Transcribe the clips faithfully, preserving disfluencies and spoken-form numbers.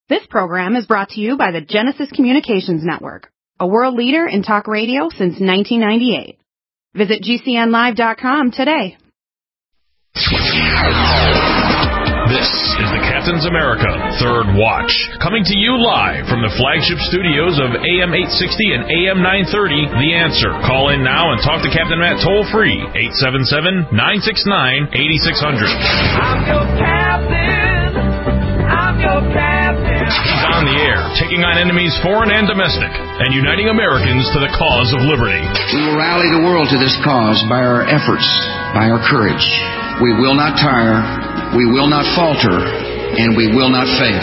This program is brought to you by the Genesis Communications Network, a world leader in talk radio since nineteen ninety-eight. Visit G C N live dot com today. This is the Captain's America Third Watch, coming to you live from the flagship studios of A M eight sixty and A M nine thirty, The Answer. Call in now and talk to Captain Matt toll-free, eight seven seven, nine six nine, eight six zero zero. I'm your captain. I'm your captain. He's on the air, taking on enemies foreign and domestic, and uniting Americans to the cause of liberty. We will rally the world to this cause by our efforts, by our courage. We will not tire, we will not falter, and we will not fail.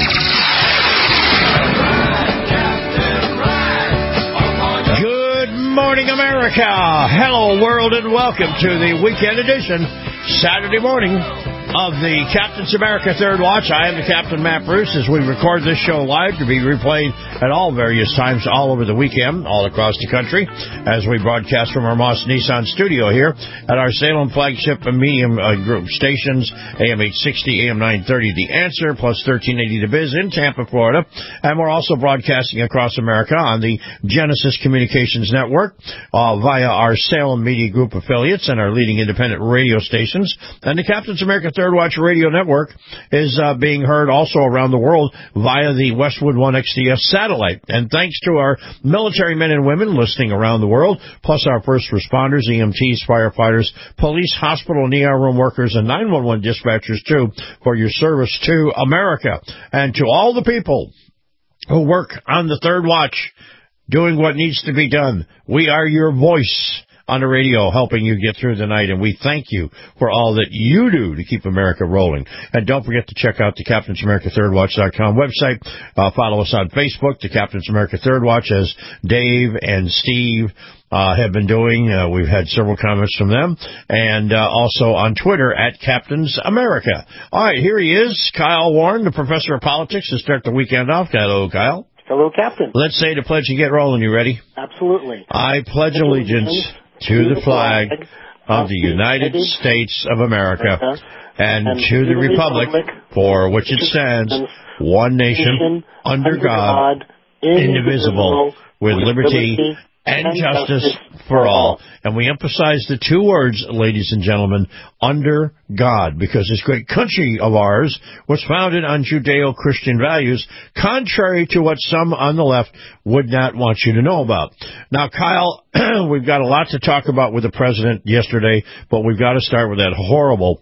Good morning, America. Hello, world, and welcome to the weekend edition, Saturday morning, of the Captain's America Third Watch. I am the Captain, Matt Bruce, as we record this show live to be replayed at all various times all over the weekend, all across the country, as we broadcast from our Moss Nissan studio here at our Salem flagship and medium uh, group stations, A M eight sixty, A M nine thirty, The Answer, plus thirteen eighty The Biz in Tampa, Florida. And we're also broadcasting across America on the Genesis Communications Network uh, via our Salem Media Group affiliates and our leading independent radio stations. And the Captain's America Third Third Watch Radio Network is uh, being heard also around the world via the Westwood One X D S satellite. And thanks to our military men and women listening around the world, plus our first responders, E M Ts, firefighters, police, hospital, and E R room workers, and nine one one dispatchers, too, for your service to America. And to all the people who work on the Third Watch, doing what needs to be done, we are your voice on the radio, helping you get through the night, and we thank you for all that you do to keep America rolling. And don't forget to check out the Captain's America Third Watch dot com website. Uh, follow us on Facebook, the Captain's America Third Watch, as Dave and Steve uh, have been doing. Uh, we've had several comments from them. And uh, also on Twitter, at Captain's America. All right, here he is, Kyle Warren, the professor of politics, to start the weekend off. Hello, Kyle. Hello, Captain. Let's say the pledge and get rolling. You ready? Absolutely. I pledge allegiance to the flag of the United States of America and to the republic for which it stands, one nation, under God, indivisible, with liberty and justice for all. And we emphasize the two words, ladies and gentlemen, under God, because this great country of ours was founded on Judeo-Christian values, contrary to what some on the left would not want you to know about. Now, Kyle, we've got a lot to talk about with the president yesterday, but we've got to start with that horrible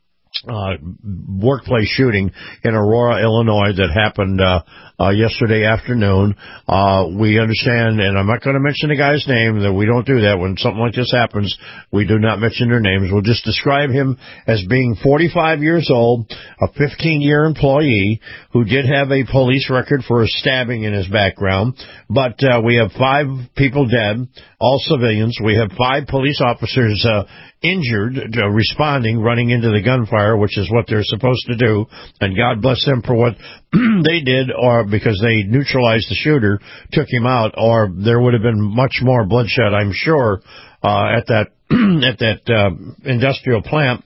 Uh, workplace shooting in Aurora, Illinois that happened uh, uh, yesterday afternoon. Uh, we understand, and I'm not going to mention the guy's name, that we don't do that. When something like this happens, we do not mention their names. We'll just describe him as being forty-five years old, a fifteen-year employee who did have a police record for a stabbing in his background. But uh, we have five people dead, all civilians. We have five police officers uh, injured, uh, responding, running into the gunfire, which is what they're supposed to do, and God bless them for what they did, or because they neutralized the shooter, took him out, or there would have been much more bloodshed, I'm sure, uh, at that at that uh, industrial plant.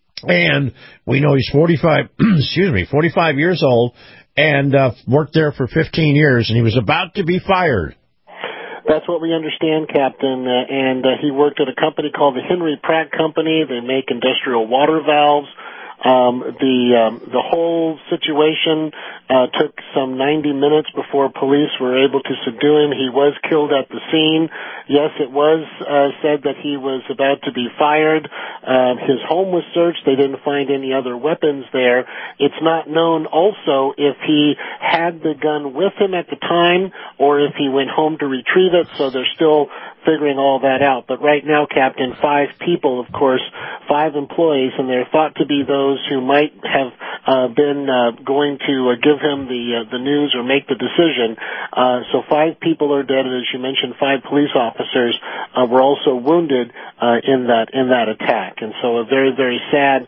And we know he's forty-five, excuse me, forty-five years old, and uh, worked there for fifteen years, and he was about to be fired. That's what we understand, Captain. Uh, and uh, he worked at a company called the Henry Pratt Company. They make industrial water valves. Um, the um, the whole situation uh, took some ninety minutes before police were able to subdue him. He was killed at the scene. Yes, it was uh, said that he was about to be fired. Um, his home was searched. They didn't find any other weapons there. It's not known also if he had the gun with him at the time or if he went home to retrieve it, so they're still figuring all that out. But right now, Captain, five people, of course, five employees, and they're thought to be those who might have uh, been uh, going to uh, give him the uh, the news or make the decision. Uh, so five people are dead, and as you mentioned, five police officers uh, were also wounded uh, in that in that attack. And so a very, very sad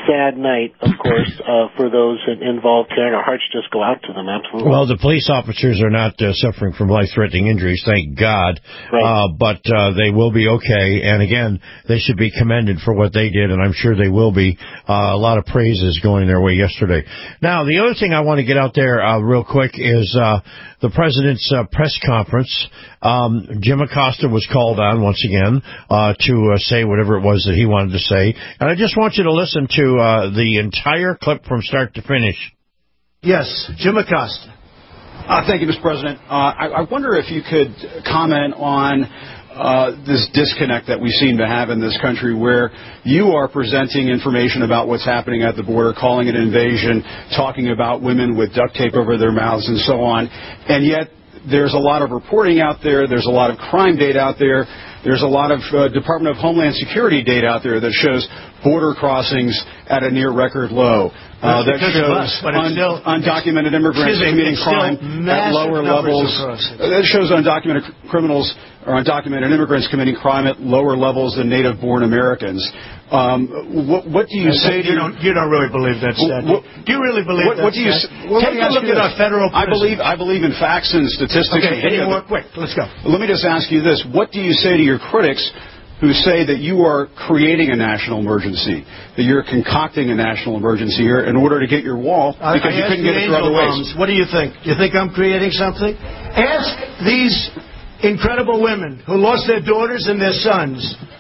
sad night, of course, uh, for those involved here, and our hearts just go out to them, absolutely. Well, the police officers are not uh, suffering from life-threatening injuries, thank God, right. uh, but uh, they will be okay, and again, they should be commended for what they did, and I'm sure they will be. Uh, a lot of praise is going their way yesterday. Now, the other thing I want to get out there uh, real quick is uh, the President's uh, press conference. Um, Jim Acosta was called on once again uh, to uh, say whatever it was that he wanted to say, and I just want you to listen to uh, the entire clip from start to finish. Yes, Jim Acosta. Uh, thank you, Mister President. Uh, I, I wonder if you could comment on uh, this disconnect that we seem to have in this country, where you are presenting information about what's happening at the border, calling it an invasion, talking about women with duct tape over their mouths and so on, and yet there's a lot of reporting out there, there's a lot of crime data out there, there's a lot of uh, Department of Homeland Security data out there that shows border crossings at a near record low. Uh, that shows us, un- still, undocumented immigrants committing crime at lower levels. That shows undocumented criminals or undocumented immigrants committing crime at lower levels than native-born Americans. Um, what, what do you and say? You, to don't, you don't really believe that stat. What, do you really believe what, that? What do you? Well, Take a look at our federal prisons. I believe. I believe in facts and statistics. Okay, and data. more quick. Let's go. Let me just ask you this: what do you say to your critics who say that you are creating a national emergency, that you're concocting a national emergency here in order to get your wall because I, I you couldn't get it through other ways? What do you think? You think I'm creating something? Ask these incredible women who lost their daughters and their sons.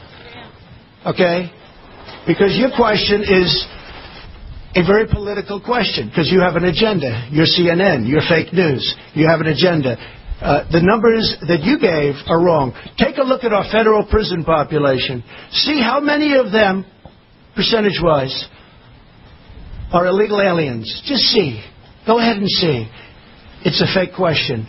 Okay? Because your question is a very political question, because you have an agenda. You're C N N. You're fake news. You have an agenda. Uh, the numbers that you gave are wrong. Take a look at our federal prison population. See how many of them, percentage-wise, are illegal aliens. Just see. Go ahead and see. It's a fake question.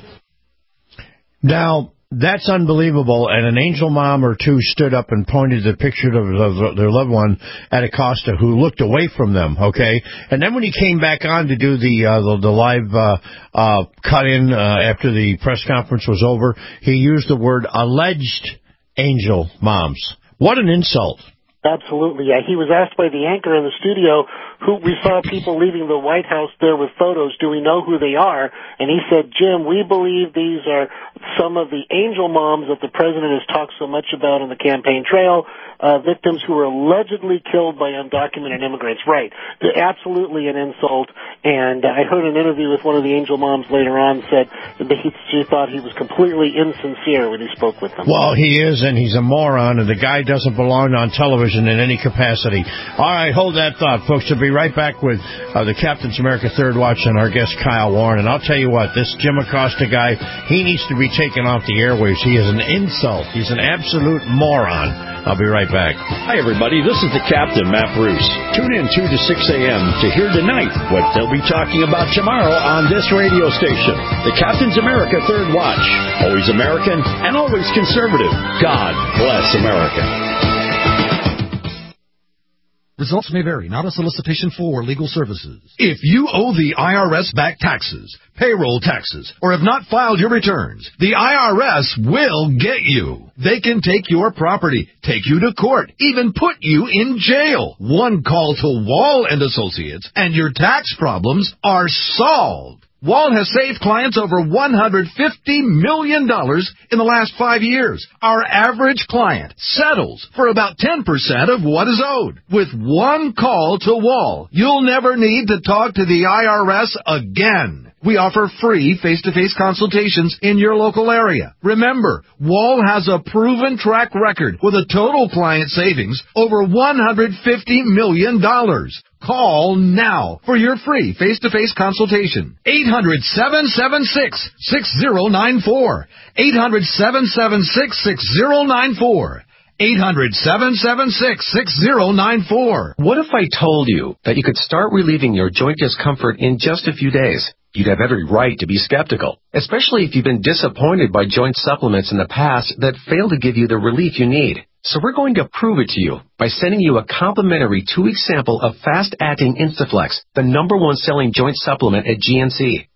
Now, that's unbelievable, and an angel mom or two stood up and pointed the picture of, of their loved one at Acosta, who looked away from them, okay? And then when he came back on to do the uh, the, the live uh, uh, cut-in uh, after the press conference was over, he used the word alleged angel moms. What an insult. Absolutely, yeah. He was asked by the anchor in the studio, who we saw people leaving the White House there with photos, do we know who they are? And he said, Jim, we believe these are some of the angel moms that the president has talked so much about on the campaign trail, uh, victims who were allegedly killed by undocumented immigrants. Right. They're absolutely an insult. And uh, I heard an interview with one of the angel moms later on said that he, she thought he was completely insincere when he spoke with them. Well, he is, and he's a moron, and the guy doesn't belong on television in any capacity. All right, hold that thought, folks. We'll be right back with uh, the Captain's America Third Watch and our guest Kyle Warren. And I'll tell you what, this Jim Acosta guy, he needs to be taken off the airwaves. He is an insult. He's an absolute moron. I'll be right back. Hi, everybody. This is the Captain, Matt Bruce. Tune in two to six a.m. to hear tonight what they'll be talking about tomorrow on this radio station. The Captain's America Third Watch. Always American and always conservative. God bless America. Results may vary, not a solicitation for legal services. If you owe the I R S back taxes, payroll taxes, or have not filed your returns, the I R S will get you. They can take your property, take you to court, even put you in jail. One call to Wall and Associates, and your tax problems are solved. Wall has saved clients over one hundred fifty million dollars in the last five years. Our average client settles for about ten percent of what is owed. With one call to Wall, you'll never need to talk to the I R S again. We offer free face-to-face consultations in your local area. Remember, Wall has a proven track record with a total client savings over one hundred fifty million dollars. Call now for your free face-to-face consultation. eight hundred, seven seven six, six zero nine four. eight hundred, seven seven six, six zero nine four. eight hundred, seven seven six, six zero nine four. What if I told you that you could start relieving your joint discomfort in just a few days? You'd have every right to be skeptical, especially if you've been disappointed by joint supplements in the past that fail to give you the relief you need. So we're going to prove it to you by sending you a complimentary two-week sample of fast-acting Instaflex, the number one selling joint supplement at G N C.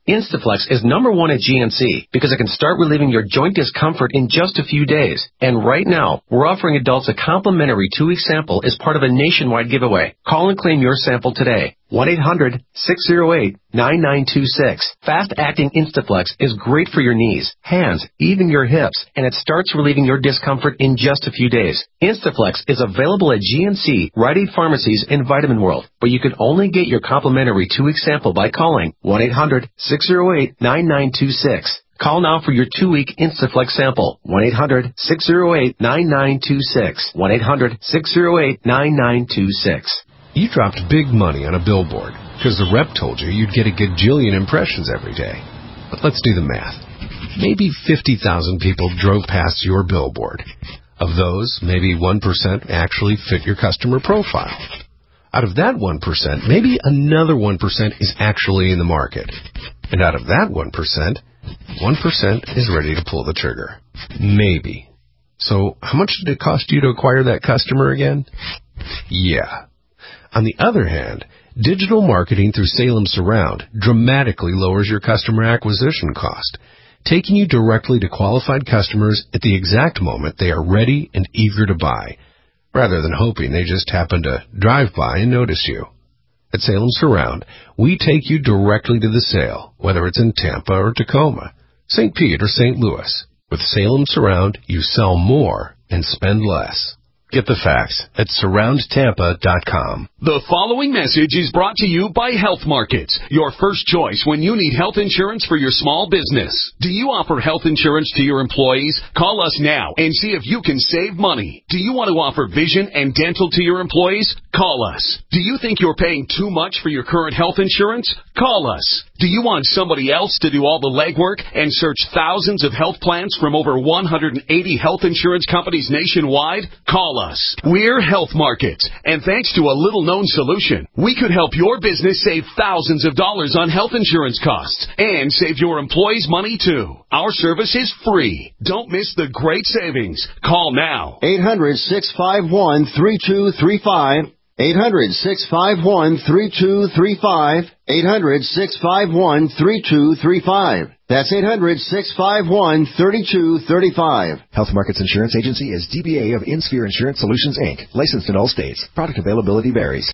Instaflex is number one at G N C because it can start relieving your joint discomfort in just a few days. And right now, we're offering adults a complimentary two-week sample as part of a nationwide giveaway. Call and claim your sample today. one eight hundred six oh eight nine nine two six. Fast-acting Instaflex is great for your knees, hands, even your hips, and it starts relieving your discomfort in just a few days. Instaflex is available at G N C, Rite Aid Pharmacies, and Vitamin World, but you can only get your complimentary two-week sample by calling one eight hundred six oh eight nine nine two six. Call now for your two-week Instaflex sample. one eight hundred six oh eight nine nine two six. one eight hundred six oh eight nine nine two six. You dropped big money on a billboard because the rep told you you'd get a gajillion impressions every day. But let's do the math. Maybe fifty thousand people drove past your billboard. Of those, maybe one percent actually fit your customer profile. Out of that one percent, maybe another one percent is actually in the market. And out of that one percent, one percent is ready to pull the trigger. Maybe. So how much did it cost you to acquire that customer again? Yeah. On the other hand, digital marketing through Salem Surround dramatically lowers your customer acquisition cost, taking you directly to qualified customers at the exact moment they are ready and eager to buy, rather than hoping they just happen to drive by and notice you. At Salem Surround, we take you directly to the sale, whether it's in Tampa or Tacoma, Saint Pete or Saint Louis. With Salem Surround, you sell more and spend less. Get the facts at surround tampa dot com. The following message is brought to you by Health Markets, your first choice when you need health insurance for your small business. Do you offer health insurance to your employees? Call us now and see if you can save money. Do you want to offer vision and dental to your employees? Call us. Do you think you're paying too much for your current health insurance? Call us. Do you want somebody else to do all the legwork and search thousands of health plans from over one hundred eighty health insurance companies nationwide? Call us. We're Health Markets, and thanks to a little-known solution, we could help your business save thousands of dollars on health insurance costs and save your employees money, too. Our service is free. Don't miss the great savings. Call now. eight hundred six five one three two three five. eight hundred six five one three two three five. eight hundred six five one three two three five. That's eight hundred six five one three two three five. Health Markets Insurance Agency is D B A of InSphere Insurance Solutions, Incorporated. Licensed in all states. Product availability varies.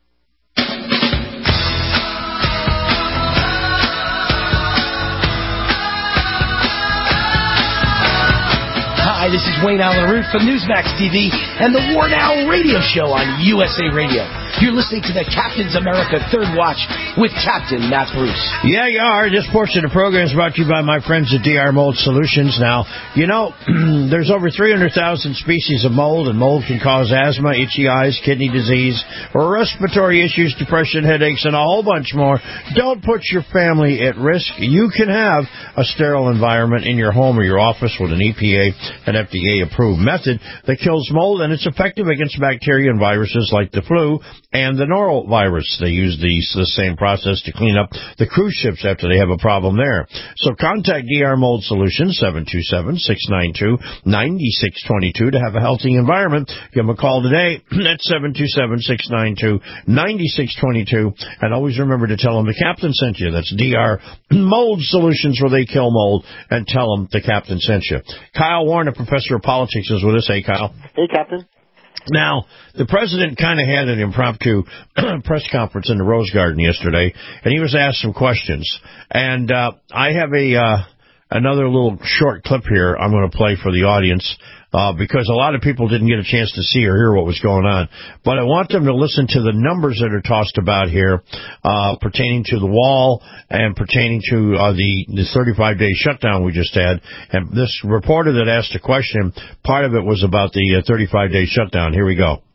Hi, this is Wayne Allen Root from Newsmax T V and the War Now radio show on U S A Radio. You're listening to the Captain's America Third Watch with Captain Matt Bruce. Yeah, you are. This portion of the program is brought to you by my friends at D R Mold Solutions. Now, you know, there's over three hundred thousand species of mold, and mold can cause asthma, itchy eyes, kidney disease, or respiratory issues, depression, headaches, and a whole bunch more. Don't put your family at risk. You can have a sterile environment in your home or your office with an E P A and F D A-approved method that kills mold, and it's effective against bacteria and viruses like the flu and the norovirus. They use these, the same process to clean up the cruise ships after they have a problem there. So contact D R Mold Solutions, seven two seven, six nine two, nine six two two to have a healthy environment. Give them a call today at seven two seven, six nine two, nine six two two. And always remember to tell them the Captain sent you. That's D R Mold Solutions, where they kill mold, and tell them the Captain sent you. Kyle Warren, a professor of politics, is with us. Hey, Kyle. Hey, Captain. Now, the president kind of had an impromptu press conference in the Rose Garden yesterday, and he was asked some questions. And uh, I have a uh, another little short clip here I'm going to play for the audience, uh, because a lot of people didn't get a chance to see or hear what was going on. But I want them to listen to the numbers that are tossed about here, uh, pertaining to the wall and pertaining to uh, the, the thirty-five day shutdown we just had. And this reporter that asked a question, part of it was about the uh, thirty-five day shutdown. Here we go.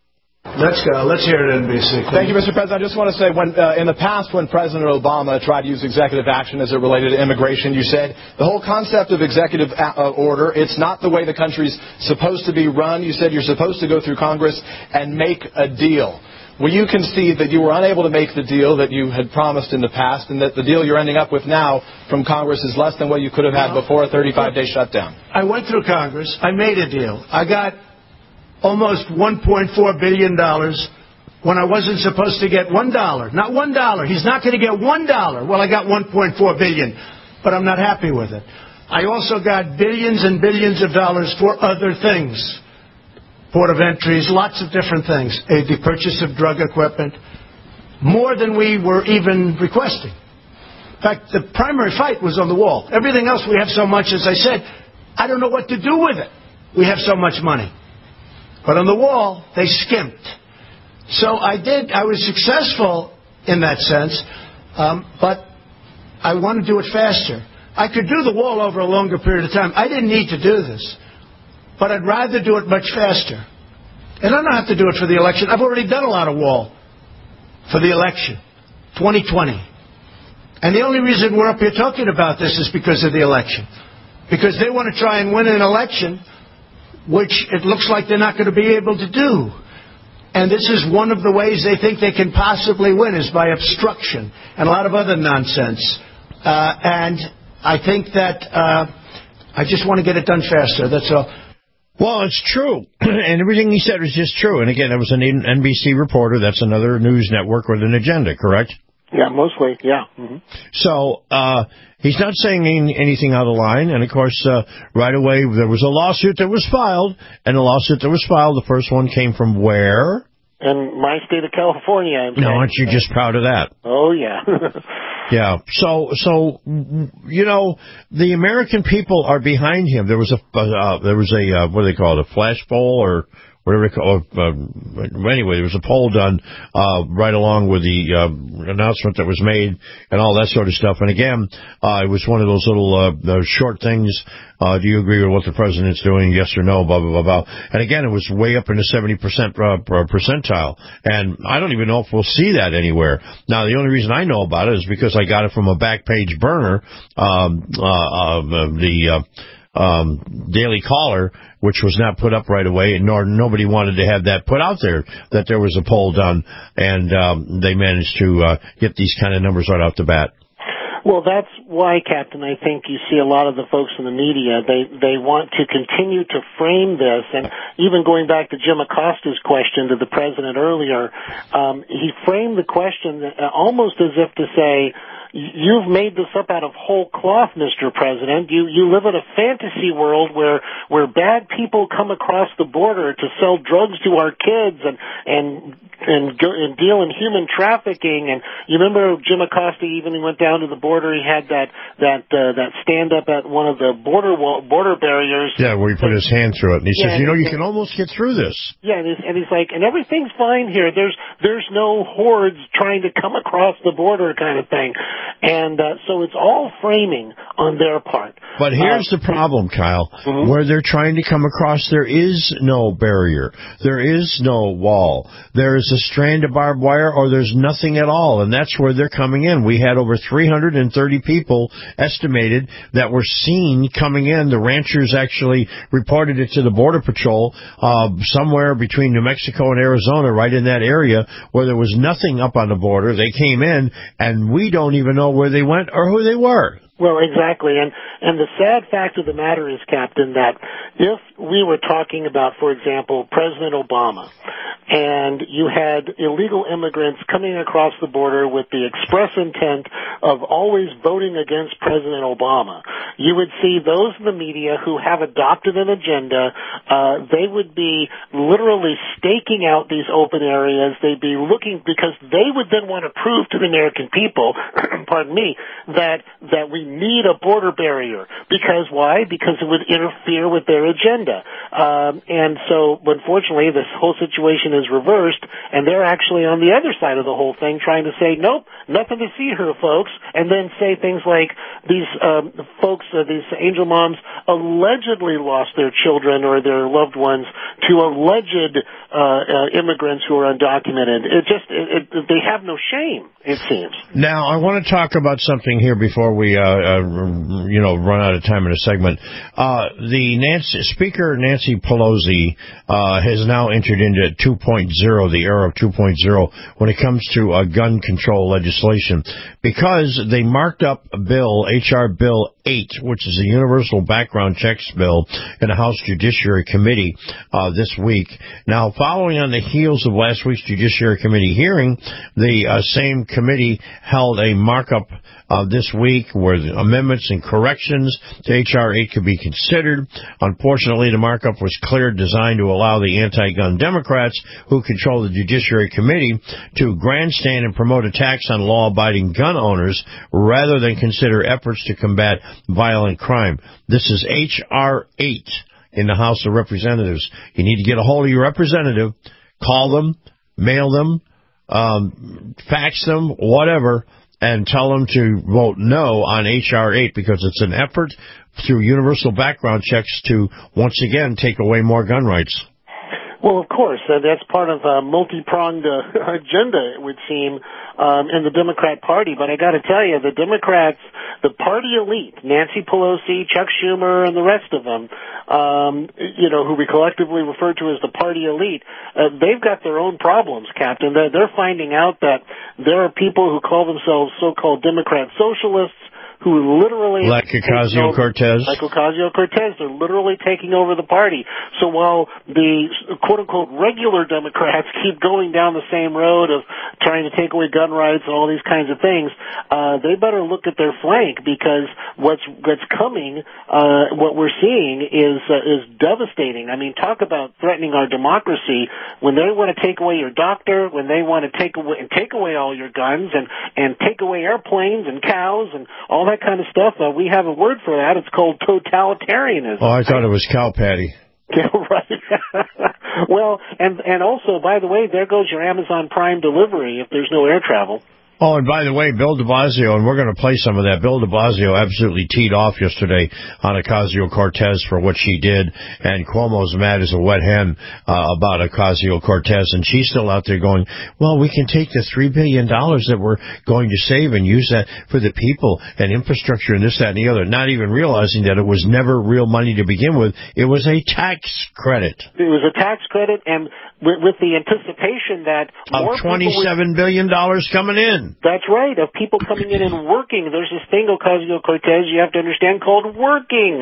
Let's go. Let's hear it, N B C. Thank you, Mister President. I just want to say, when uh, in the past, when President Obama tried to use executive action as it related to immigration, you said the whole concept of executive a- uh, order, it's not the way the country's supposed to be run. You said you're supposed to go through Congress and make a deal. Will you concede that you were unable to make the deal that you had promised in the past, and that the deal you're ending up with now from Congress is less than what you could have had before a thirty-five day shutdown? I went through Congress. I made a deal. I got almost one point four billion dollars when I wasn't supposed to get one dollar. Not one dollar. He's not going to get one dollar. Well, I got one point four billion dollars, but I'm not happy with it. I also got billions and billions of dollars for other things. Port of entries, lots of different things. Uh, the purchase of drug equipment, more than we were even requesting. In fact, the primary fight was on the wall. Everything else we have so much, as I said, I don't know what to do with it. We have so much money. But on the wall, they skimped. So I did, I was successful in that sense, um, but I want to do it faster. I could do the wall over a longer period of time. I didn't need to do this, but I'd rather do it much faster. And I don't have to do it for the election. I've already done a lot of wall for the election, twenty twenty. And the only reason we're up here talking about this is because of the election. Because they want to try and win an election, which it looks like they're not going to be able to do. And this is one of the ways they think they can possibly win, is by obstruction and a lot of other nonsense. Uh, and I think that uh, I just want to get it done faster. That's all. Well, it's true. And everything he said was just true. And again, it was an N B C reporter. That's another news network with an agenda, correct? Yeah, mostly, yeah. Mm-hmm. So uh, he's not saying anything out of line. And, of course, uh, right away there was a lawsuit that was filed. And the lawsuit that was filed, the first one came from where? In my state of California. I'm no, aren't you just proud of that? Oh, yeah. Yeah. So, so you know, the American people are behind him. There was a, uh, there was a, uh, what do they call it, a flash poll or whatever they call it. Uh, anyway, there was a poll done uh, right along with the uh, announcement that was made and all that sort of stuff. And again, uh, it was one of those little uh, those short things. Uh, do you agree with what the president's doing? Yes or no? Blah, blah, blah, blah. And again, it was way up in the seventy percent uh, percentile. And I don't even know if we'll see that anywhere. Now, the only reason I know about it is because I got it from a back page burner, um, uh, uh, the uh, um, Daily Caller, which was not put up right away, nor nobody wanted to have that put out there, that there was a poll done, and um, they managed to uh, get these kind of numbers right off the bat. Well, that's why, Captain, I think you see a lot of the folks in the media, they, they want to continue to frame this, and even going back to Jim Acosta's question to the president earlier, um, he framed the question almost as if to say, you've made this up out of whole cloth, Mister President. You you live in a fantasy world where where bad people come across the border to sell drugs to our kids and and and, go, and deal in human trafficking. And you remember Jim Acosta, even he went down to the border. He had that that uh, that stand up at one of the border wall, border barriers. Yeah, where he put his hand through it, and he yeah, says, "You know, you can almost get through this." Yeah, and he's, and he's like, and everything's fine here. There's there's no hordes trying to come across the border, kind of thing. And uh, so it's all framing on their part. But here's uh, the problem, Kyle. Mm-hmm. Where they're trying to come across, there is no barrier. There is no wall. There is a strand of barbed wire, or there's nothing at all. And that's where they're coming in. We had over three hundred thirty people estimated that were seen coming in. The ranchers actually reported it to the Border Patrol uh, somewhere between New Mexico and Arizona, right in that area, where there was nothing up on the border. They came in, and we don't even know where they went or who they were. Well, exactly. And and the sad fact of the matter is, Captain, that if we were talking about, for example, President Obama, and you had illegal immigrants coming across the border with the express intent of always voting against President Obama, you would see those in the media who have adopted an agenda, uh, they would be literally staking out these open areas. They'd be looking, because they would then want to prove to the American people, pardon me, that that we need a border barrier. Because why? Because it would interfere with their agenda. Um, and so, unfortunately, this whole situation is reversed, and they're actually on the other side of the whole thing trying to say, nope, nothing to see here, folks, and then say things like these um, folks, uh, these angel moms, allegedly lost their children or their loved ones to alleged uh, uh, immigrants who are undocumented. It just, it, it, they have no shame, it seems. Now, I want to talk about something here before we uh, uh, you know, run out of time in a segment. Uh, the Nancy, Speaker Nancy Pelosi uh, has now entered into two point oh, the era of two point oh, when it comes to uh, gun control legislation, because they marked up a bill, H R Bill eight, which is the Universal Background Checks Bill, in the House Judiciary Committee uh, this week. Now, following on the heels of last week's Judiciary Committee hearing, the uh, same committee held a markup Uh, this week where the amendments and corrections to H R eight could be considered. Unfortunately, the markup was clear, designed to allow the anti-gun Democrats who control the Judiciary Committee to grandstand and promote attacks on law-abiding gun owners rather than consider efforts to combat violent crime. This is H R eight in the House of Representatives. You need to get a hold of your representative, call them, mail them, um, fax them, whatever, and tell them to vote no on H R eight, because it's an effort through universal background checks to, once again, take away more gun rights. Well, of course, uh, that's part of a multi-pronged uh, agenda, it would seem, um, in the Democrat Party. But I got to tell you, the Democrats, the party elite, Nancy Pelosi, Chuck Schumer, and the rest of them, um, you know, who we collectively refer to as the party elite, uh, they've got their own problems, Captain. They're, they're finding out that there are people who call themselves so-called Democrat socialists who literally... Like Ocasio-Cortez? Like Ocasio-Cortez. They're literally taking over the party. So while the quote-unquote regular Democrats keep going down the same road of trying to take away gun rights and all these kinds of things, uh, they better look at their flank, because what's what's coming, uh, what we're seeing is uh, is devastating. I mean, talk about threatening our democracy when they want to take away your doctor, when they want to take away, take away all your guns and, and take away airplanes and cows and all that kind of stuff. Uh, we have a word for that. It's called totalitarianism. Oh, I thought it was cow patty. Yeah, right. Well, and and also, by the way, there goes your Amazon Prime delivery if there's no air travel. Oh, and by the way, Bill de Blasio, and we're going to play some of that. Bill de Blasio absolutely teed off yesterday on Ocasio-Cortez for what she did, and Cuomo's mad as a wet hen uh, about Ocasio-Cortez, and she's still out there going, well, we can take the three billion dollars that we're going to save and use that for the people and infrastructure and this, that, and the other, not even realizing that it was never real money to begin with. It was a tax credit. It was a tax credit, and with, with the anticipation that of twenty-seven billion dollars coming in. That's right, of people coming in and working. There's this thing, Ocasio-Cortez, you have to understand, called working.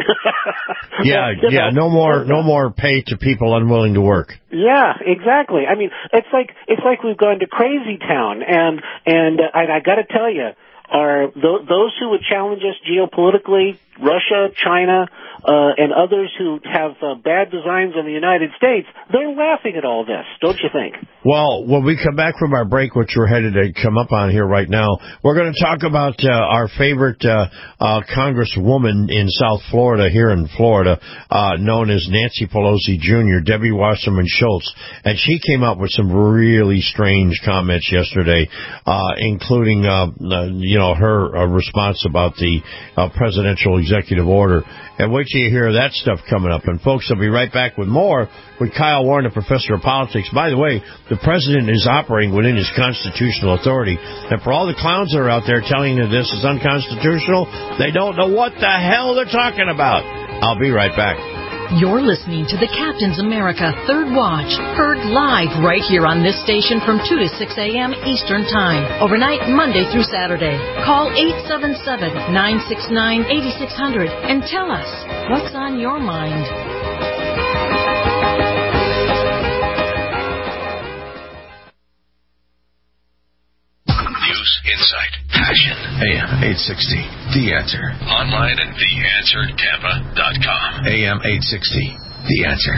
yeah, well, yeah, know, no more no more pay to people unwilling to work. Yeah, exactly. I mean, it's like it's like we've gone to crazy town, and and uh, I, I got to tell you, are th- those who would challenge us geopolitically, Russia, China, uh, and others who have uh, bad designs on the United States, they're laughing at all this, don't you think? Well, when we come back from our break, which we're headed to come up on here right now, we're going to talk about uh, our favorite uh, uh, Congresswoman in South Florida, here in Florida, uh, known as Nancy Pelosi Junior, Debbie Wasserman Schultz. And she came up with some really strange comments yesterday, uh, including, uh, uh, you know, her uh, response about the uh, presidential executive order. And wait till you hear that stuff coming up. And, folks, I'll be right back with more with Kyle Warren, the professor of politics. By the way, the president is operating within his constitutional authority. And for all the clowns that are out there telling you this is unconstitutional, they don't know what the hell they're talking about. I'll be right back. You're listening to the Captain's America Third Watch, heard live right here on this station from two to six a.m. Eastern Time, overnight Monday through Saturday. Call eight seven seven, nine six nine, eight six zero zero and tell us what's on your mind. News, insight, passion. A M eight sixty, The Answer. Online at the answer tampa dot com. A M eight sixty, The Answer.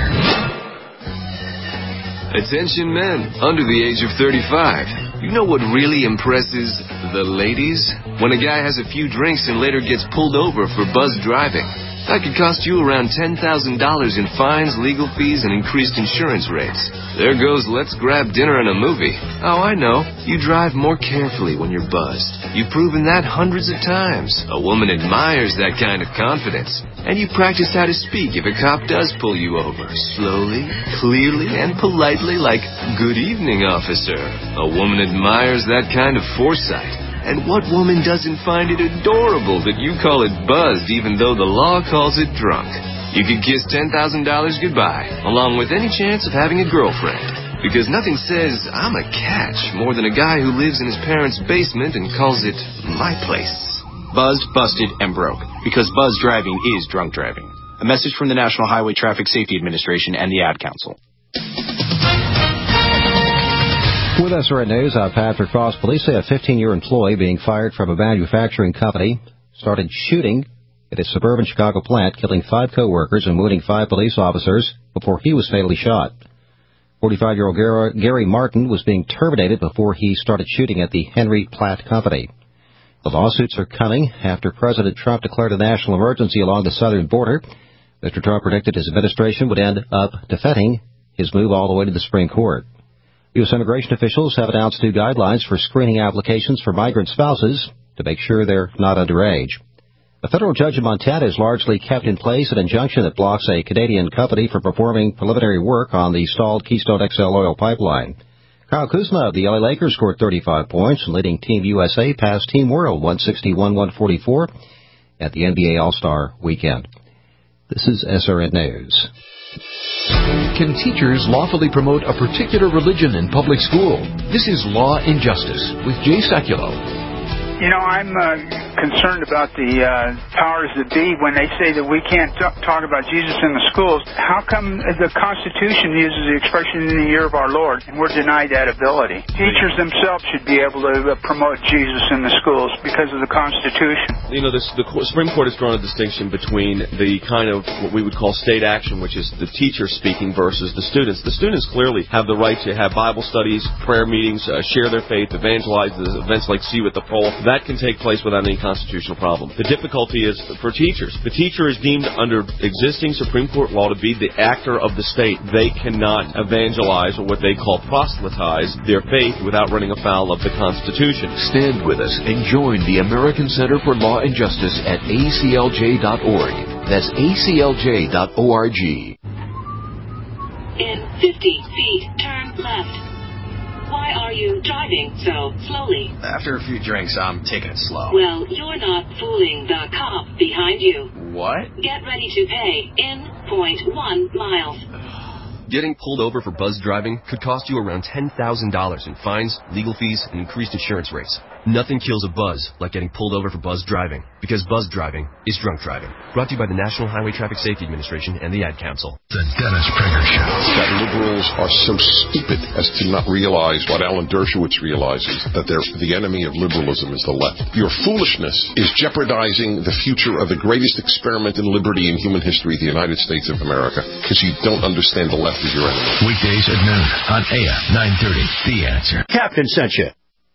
Attention men under the age of thirty-five. You know what really impresses the ladies? When a guy has a few drinks and later gets pulled over for buzz driving. That could cost you around ten thousand dollars in fines, legal fees, and increased insurance rates. There goes let's grab dinner and a movie. Oh, I know. You drive more carefully when you're buzzed. You've proven that hundreds of times. A woman admires that kind of confidence. And you practice how to speak if a cop does pull you over. Slowly, clearly, and politely like, good evening, officer. A woman admires that kind of foresight. And what woman doesn't find it adorable that you call it buzzed even though the law calls it drunk? You could kiss ten thousand dollars goodbye, along with any chance of having a girlfriend. Because nothing says, I'm a catch, more than a guy who lives in his parents' basement and calls it my place. Buzzed, busted, and broke. Because buzz driving is drunk driving. A message from the National Highway Traffic Safety Administration and the Ad Council. With S R N News, I'm Patrick Frost. Police say a fifteen-year employee being fired from a manufacturing company started shooting at a suburban Chicago plant, killing five co-workers and wounding five police officers before he was fatally shot. forty-five-year-old Gary Martin was being terminated before he started shooting at the Henry Platt Company. The lawsuits are coming after President Trump declared a national emergency along the southern border. Mister Trump predicted his administration would end up defending his move all the way to the Supreme Court. U S immigration officials have announced new guidelines for screening applications for migrant spouses to make sure they're not underage. A federal judge in Montana has largely kept in place an injunction that blocks a Canadian company from performing preliminary work on the stalled Keystone X L oil pipeline. Kyle Kuzma of the L A Lakers scored thirty-five points, leading Team U S A past Team World one sixty-one to one forty-four at the N B A All-Star Weekend. This is S R N News. Can teachers lawfully promote a particular religion in public school? This is Law and Justice with Jay Sekulow. You know, I'm uh, concerned about the uh, powers that be when they say that we can't t- talk about Jesus in the schools. How come the Constitution uses the expression in the year of our Lord, and we're denied that ability? Teachers themselves should be able to uh, promote Jesus in the schools because of the Constitution. You know, this, the Supreme Court has drawn a distinction between the kind of what we would call state action, which is the teacher speaking, versus the students. The students clearly have the right to have Bible studies, prayer meetings, uh, share their faith, evangelize, the events like See You at the Pole. That can take place without any constitutional problem. The difficulty is for teachers. The teacher is deemed under existing Supreme Court law to be the actor of the state. They cannot evangelize or what they call proselytize their faith without running afoul of the Constitution. Stand with us and join the American Center for Law and Justice at A C L J dot org. That's A C L J dot org. In fifty feet, turn left. Why are you driving so slowly? After a few drinks, I'm taking it slow. Well, you're not fooling the cop behind you. What? Get ready to pay in zero point one miles. Getting pulled over for buzz driving could cost you around ten thousand dollars in fines, legal fees, and increased insurance rates. Nothing kills a buzz like getting pulled over for buzz driving, because buzz driving is drunk driving. Brought to you by the National Highway Traffic Safety Administration and the Ad Council. The Dennis Prager Show. That liberals are so stupid as to not realize what Alan Dershowitz realizes, that they're, the enemy of liberalism is the left. Your foolishness is jeopardizing the future of the greatest experiment in liberty in human history, the United States of America, because you don't understand the left as your enemy. Weekdays at noon on A M nine thirty. The Answer. Captain sent you.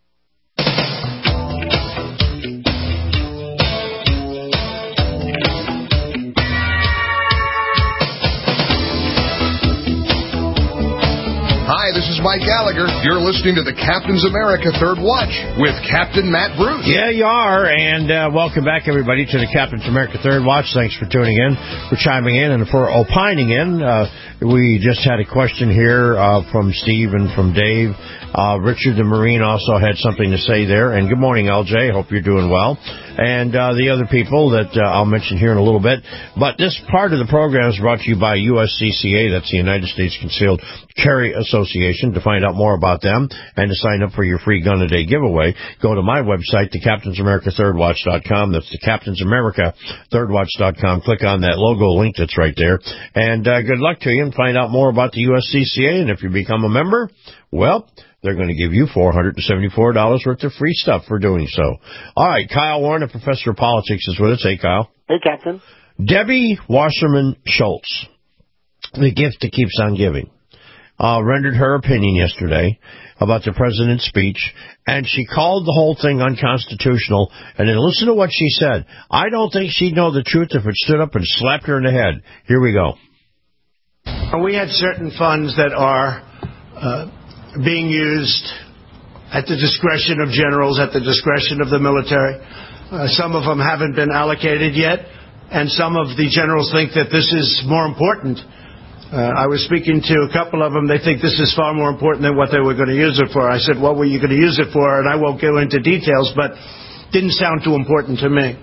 Hi, this is Mike Gallagher. You're listening to the Captain's America Third Watch with Captain Matt Bruce. Yeah, you are, and uh, welcome back, everybody, to the Captain's America Third Watch. Thanks for tuning in, for chiming in, and for opining in. Uh, we just had a question here uh, from Steve and from Dave. Uh, Richard the Marine also had something to say there. And good morning, L J. Hope you're doing well. And uh, the other people that uh, I'll mention here in a little bit. But this part of the program is brought to you by U S C C A. That's the United States Concealed Carry Association. To find out more about them and to sign up for your free gun a day giveaway, go to my website, the Captains America Third Watch dot com. That's the Captains America Third Watch dot com. Click on that logo link that's right there. And uh, good luck to you, and find out more about the U S C C A. And if you become a member, well, they're going to give you four hundred seventy-four dollars worth of free stuff for doing so. All right, Kyle Warren, a professor of politics, is with us. Hey, Kyle. Hey, Captain. Debbie Wasserman Schultz, the gift that keeps on giving, uh, rendered her opinion yesterday about the president's speech, and she called the whole thing unconstitutional. And then listen to what she said. I don't think she'd know the truth if it stood up and slapped her in the head. Here we go. We had certain funds that are uh, being used at the discretion of generals, at the discretion of the military. Uh, some of them haven't been allocated yet, and some of the generals think that this is more important Uh, I was speaking to a couple of them. They think this is far more important than what they were going to use it for. I said, what were you going to use it for? And I won't go into details, but didn't sound too important to me.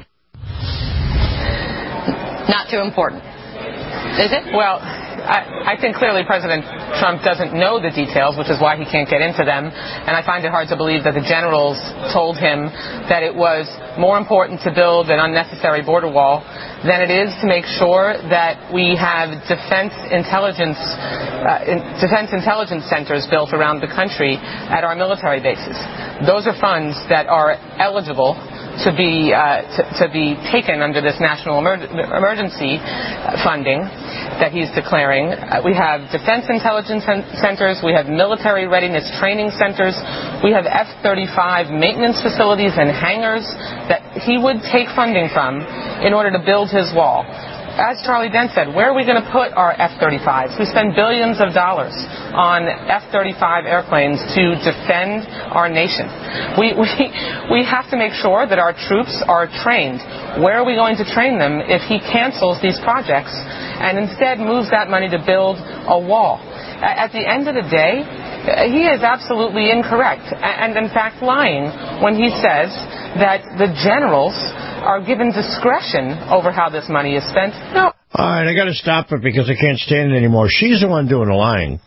Not too important. Is it? Well, I, I think clearly President Trump doesn't know the details, which is why he can't get into them. And I find it hard to believe that the generals told him that it was more important to build an unnecessary border wall than it is to make sure that we have defense intelligence uh, in, defense intelligence centers built around the country at our military bases. Those are funds that are eligible to be uh, to, to be taken under this national emer- emergency funding that he's declaring. Uh, we have defense intelligence centers, we have military readiness training centers, we have F thirty-five maintenance facilities and hangars that he would take funding from in order to build his wall. As Charlie Dent said, where are we going to put our F thirty-fives? We spend billions of dollars on F thirty-five airplanes to defend our nation. We, we, we have to make sure that our troops are trained. Where are we going to train them if he cancels these projects and instead moves that money to build a wall? At the end of the day, he is absolutely incorrect and, in fact, lying when he says that the generals are given discretion over how this money is spent. No. All right, I got to stop it because I can't stand it anymore. She's the one doing the lying.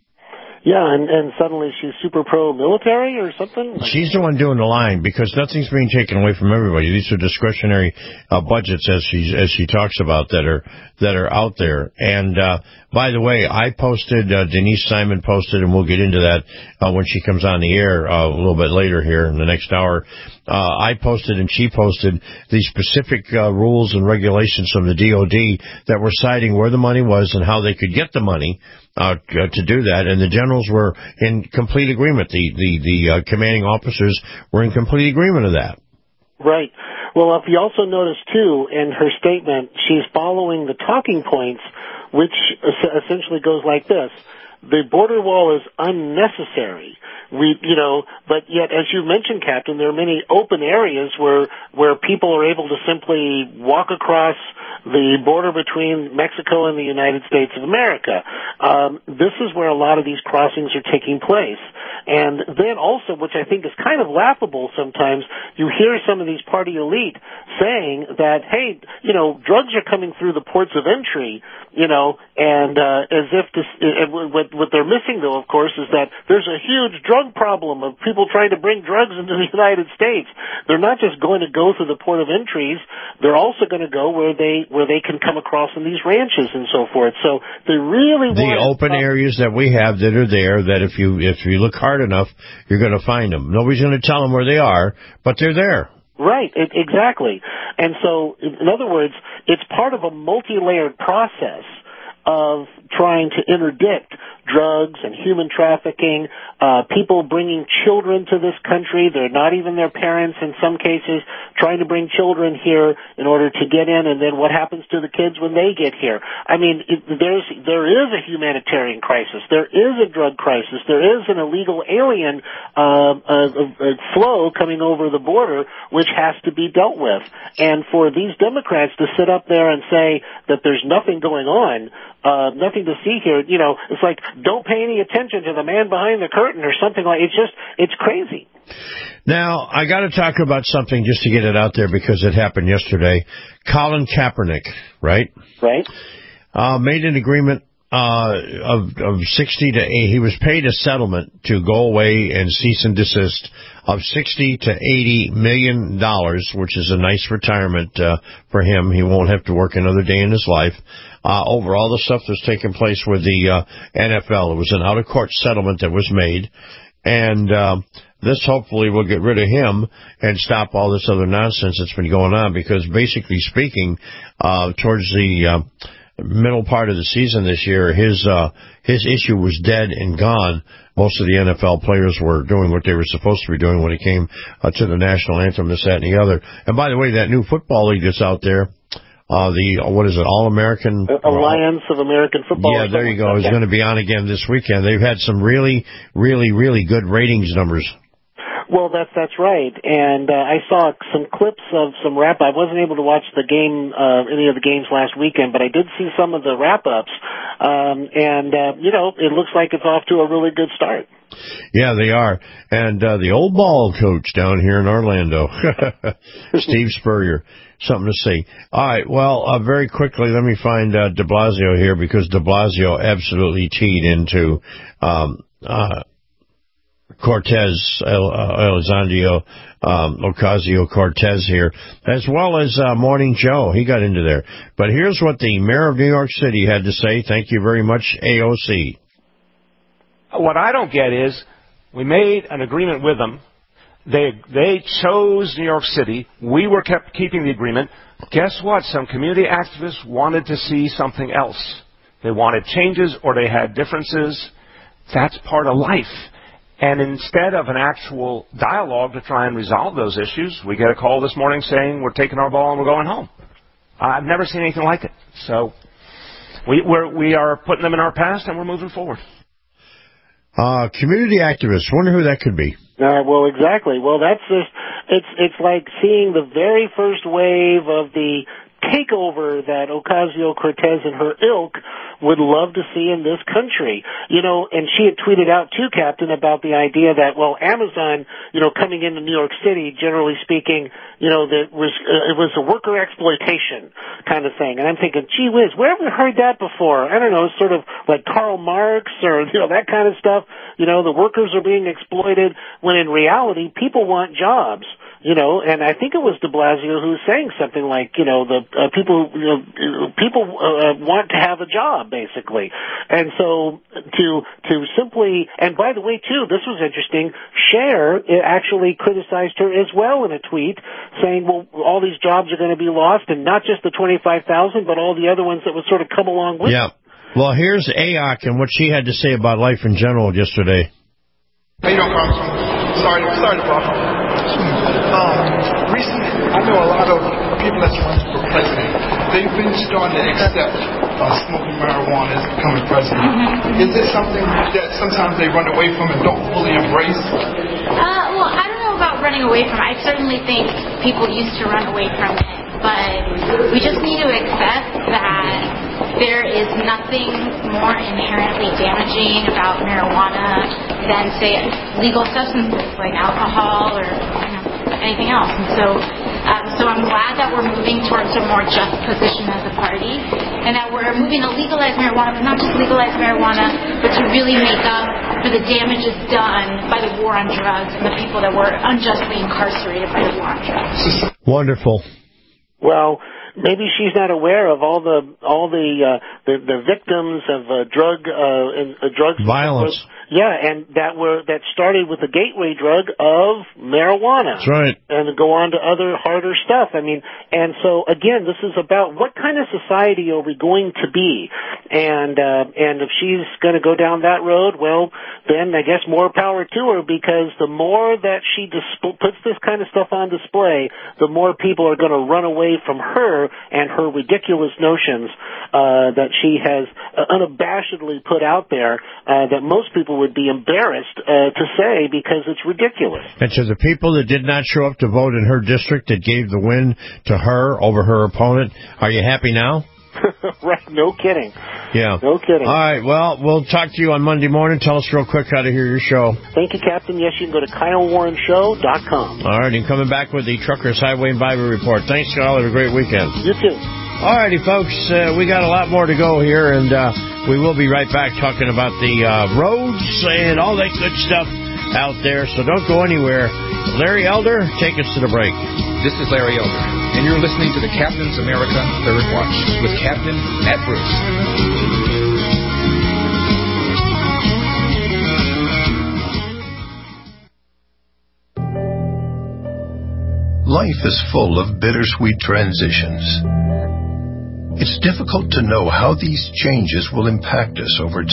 Yeah, and, and suddenly she's super pro-military or something? She's the one doing the lying because nothing's being taken away from everybody. These are discretionary uh, budgets, as she as she talks about, that are that are out there. And uh, by the way, I posted, uh, Denise Simon posted, and we'll get into that uh, when she comes on the air uh, a little bit later here in the next hour. Uh, I posted and she posted the specific uh, rules and regulations from the D O D that were citing where the money was and how they could get the money uh, to do that. And the generals were in complete agreement. The the, the uh, commanding officers were in complete agreement of that. Right. Well, if you also notice, too, in her statement, she's following the talking points, which essentially goes like this. The border wall is unnecessary. We, you know, but yet, as you mentioned, Captain, there are many open areas where where people are able to simply walk across the border between Mexico and the United States of America. Um, this is where a lot of these crossings are taking place. And then also, which I think is kind of laughable sometimes, you hear some of these party elite saying that, hey, you know, drugs are coming through the ports of entry, you know, and uh, as if this, uh, what, what they're missing, though, of course, is that there's a huge drug problem of people trying to bring drugs into the United States. They're not just going to go through the port of entries, they're also going to go where they where they can come across in these ranches and so forth. So they really the want open areas that we have that are there, that if you if you look hard enough, you're going to find them. Nobody's going to tell them where they are, but they're there. Right, it, exactly. And so, in other words, it's part of a multi-layered process of trying to interdict drugs and human trafficking, uh, people bringing children to this country. They're not even their parents in some cases, trying to bring children here in order to get in, and then what happens to the kids when they get here? I mean, it, there's, there is a humanitarian crisis. There is a drug crisis. There is an illegal alien uh, uh, uh, flow coming over the border, which has to be dealt with. And for these Democrats to sit up there and say that there's nothing going on, uh, nothing to see here, you know, it's like, don't pay any attention to the man behind the curtain or something like, it's just, it's crazy. Now, I got to talk about something just to get it out there because it happened yesterday. Colin Kaepernick, right? Right. Uh, made an agreement uh, of, of sixty to eighty. He was paid a settlement to go away and cease and desist of sixty to eighty million dollars, which is a nice retirement uh, for him. He won't have to work another day in his life. Uh, over all the stuff that's taken place with the uh, N F L. It was an out-of-court settlement that was made, and uh, this hopefully will get rid of him and stop all this other nonsense that's been going on, because basically speaking, uh, towards the uh, middle part of the season this year, his uh, his issue was dead and gone. Most of the N F L players were doing what they were supposed to be doing when it came uh, to the national anthem, this, that, and the other. And by the way, that new football league that's out there, Uh, the, what is it, All-American? Alliance of American Football. Yeah, there you go. It's going to be on again this weekend. They've had some really, really, really good ratings numbers. Well, that's that's right, and uh, I saw some clips of some wrap. I wasn't able to watch the game, uh, any of the games last weekend, but I did see some of the wrap-ups, um, and uh, you know, it looks like it's off to a really good start. Yeah, they are, and uh, the old ball coach down here in Orlando, Steve Spurrier. Something to see. All right, well, uh, very quickly, let me find uh, de Blasio here, because de Blasio absolutely teed into um, uh, Cortez, El, uh, Elizondo um, Ocasio-Cortez here, as well as uh, Morning Joe. He got into there. But here's what the mayor of New York City had to say. Thank you very much, A O C. What I don't get is we made an agreement with them. They they chose New York City. We were kept keeping the agreement. Guess what? Some community activists wanted to see something else. They wanted changes, or they had differences. That's part of life. And instead of an actual dialogue to try and resolve those issues, we get a call this morning saying we're taking our ball and we're going home. I've never seen anything like it. So we we're, we are putting them in our past, and we're moving forward. Uh, community activists. Wonder who that could be. Uh, well, exactly. Well, that's just, it's, it's like seeing the very first wave of the takeover that Ocasio-Cortez and her ilk would love to see in this country. You know, and she had tweeted out, too, Captain, about the idea that, well, Amazon, you know, coming into New York City, generally speaking, you know, that was, uh, it was a worker exploitation kind of thing. And I'm thinking, gee whiz, where have we heard that before? I don't know, sort of like Karl Marx or, you know, that kind of stuff. You know, the workers are being exploited, when in reality, people want jobs. You know, and I think it was de Blasio who was saying something like, you know, the uh, people, you know, people uh, want to have a job, basically. And so to to simply, and by the way, too, this was interesting, Cher actually criticized her as well in a tweet, saying, well, all these jobs are going to be lost, and not just the twenty-five thousand, but all the other ones that would sort of come along with yeah. it. Well, here's A O C and what she had to say about life in general yesterday. How you doing, Congressman? Sorry, sorry to bother. Um, recently, I know a lot of people that's running for president. They've been starting to accept uh, smoking marijuana as becoming president. Mm-hmm. Is this something that sometimes they run away from and don't fully embrace? Uh, well, I don't know about running away from it. I certainly think people used to run away from it, but we just need to accept that there is nothing more inherently damaging about marijuana than, say, legal substances like alcohol or, you know, anything else. And so, um, so I'm glad that we're moving towards a more just position as a party, and that we're moving to legalize marijuana, but not just legalize marijuana, but to really make up for the damages done by the war on drugs and the people that were unjustly incarcerated by the war on drugs. Wonderful. Well, maybe she's not aware of all the all the uh, the, the victims of uh, drug uh, and uh, drugs violence. Yeah, and that were that started with the gateway drug of marijuana. That's right. And go on to other harder stuff. I mean, and so again, this is about what kind of society are we going to be? And uh, and if she's going to go down that road, well, then I guess more power to her, because the more that she disp- puts this kind of stuff on display, the more people are going to run away from her and her ridiculous notions uh, that she has uh, unabashedly put out there uh, that most people would be embarrassed uh, to say, because it's ridiculous. And to the people that did not show up to vote in her district that gave the win to her over her opponent, are you happy now? Right, no kidding. Yeah. No kidding. All right, well, we'll talk to you on Monday morning. Tell us real quick how to hear your show. Thank you, Captain. Yes, you can go to Kyle Warren Show dot com. All right, and coming back with the Truckers Highway and Bible Report. Thanks, y'all. Have a great weekend. You too. All righty, folks. Uh, we got a lot more to go here, and uh, we will be right back talking about the uh, roads and all that good stuff out there, so don't go anywhere. Larry Elder, take us to the break. This is Larry Elder, and you're listening to the Captain's America Third Watch with Captain Matt Bruce. Life is full of bittersweet transitions. It's difficult to know how these changes will impact us over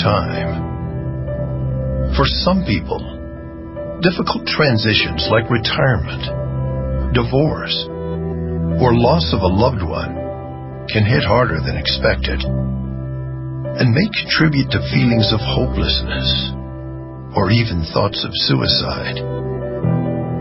time. For some people, difficult transitions like retirement, divorce, or loss of a loved one can hit harder than expected and may contribute to feelings of hopelessness or even thoughts of suicide.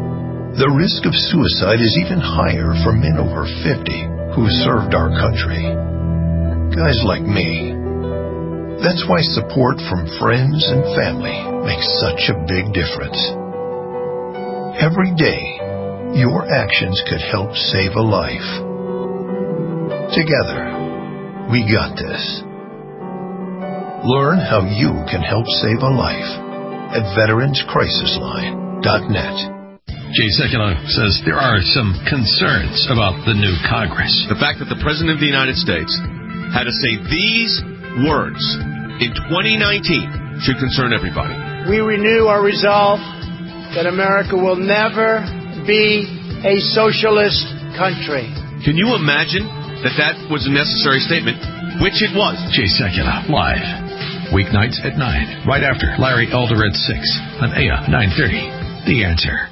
The risk of suicide is even higher for men over fifty who served our country. Guys like me. That's why support from friends and family makes such a big difference. Every day, your actions could help save a life. Together, we got this. Learn how you can help save a life at veterans crisis line dot net. Jay Sekulow says there are some concerns about the new Congress. The fact that the President of the United States had to say these words in twenty nineteen should concern everybody. We renew our resolve that America will never be a socialist country. Can you imagine that that was a necessary statement, which it was? Jay Sekulow, live. Weeknights at nine, right after Larry Elder at six on A M nine thirty. The Answer.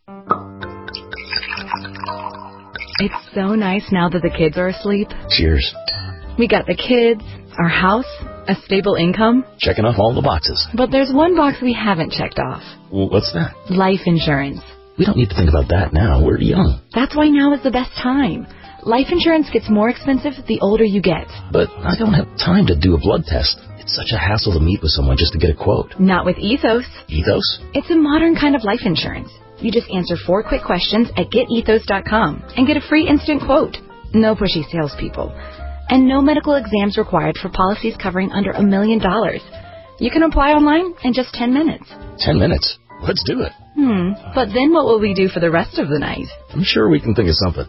It's so nice now that the kids are asleep. Cheers. We got the kids, our house, a stable income. Checking off all the boxes. But there's one box we haven't checked off. Well, what's that? Life insurance. We don't need to think about that now. We're young. That's why now is the best time. Life insurance gets more expensive the older you get. But I don't have time to do a blood test. It's such a hassle to meet with someone just to get a quote. Not with Ethos. Ethos? It's a modern kind of life insurance. You just answer four quick questions at get ethos dot com and get a free instant quote. No pushy salespeople. And no medical exams required for policies covering under a million dollars. You can apply online in just ten minutes. Ten minutes? Let's do it. Hmm. But then what will we do for the rest of the night? I'm sure we can think of something.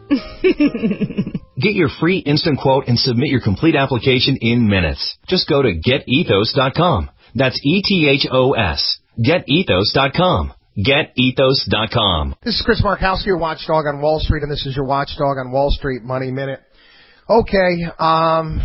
Get your free instant quote and submit your complete application in minutes. Just go to get ethos dot com. That's E T H O S. get ethos dot com. get ethos dot com. This is Chris Markowski, your watchdog on Wall Street, and this is your watchdog on Wall Street Money Minute. Okay, um,